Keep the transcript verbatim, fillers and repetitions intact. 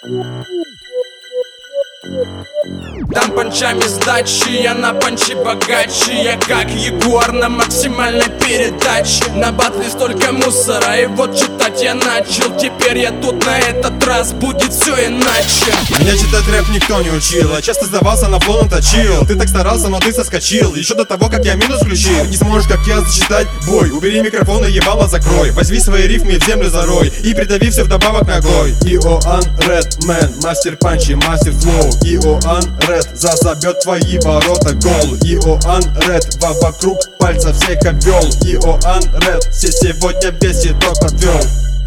Там панчами сдачи, я на панчи богаче. Я как Егор на максимальной передаче. На батле столько мусора, и вот читать я начал. Теперь я тут, на этот раз будет все иначе. Меня читать рэп никто не учил, я часто сдавался, на флоу наточил. Ты так старался, но ты соскочил, еще до того, как я минус включил. Не сможешь, как я, зачитать бой. Убери микрофон и ебало закрой. Возьми свои рифмы в землю зарой и придави все вдобавок ногой. Иоанн Редмен, мастер панчи, мастер флоу. Иоанн Ред зазабет твои ворота гол. Иоанн Ред во вокруг пальца всех обвел. Иоанн Ред все сегодня весь итог подвел.